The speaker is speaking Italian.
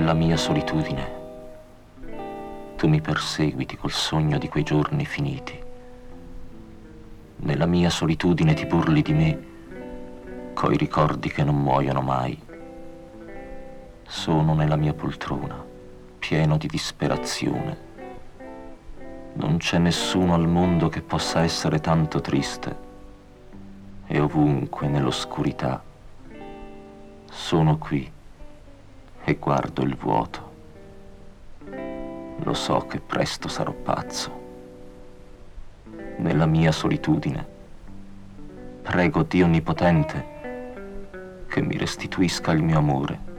Nella mia solitudine tu mi perseguiti col sogno di quei giorni finiti. Nella mia solitudine ti burli di me coi ricordi che non muoiono mai. Sono nella mia poltrona, pieno di disperazione. Non c'è nessuno al mondo che possa essere tanto triste. E ovunque nell'oscurità sono qui e guardo il vuoto. Lo so che presto sarò pazzo. Nella mia solitudine prego Dio Onnipotente che mi restituisca il mio amore.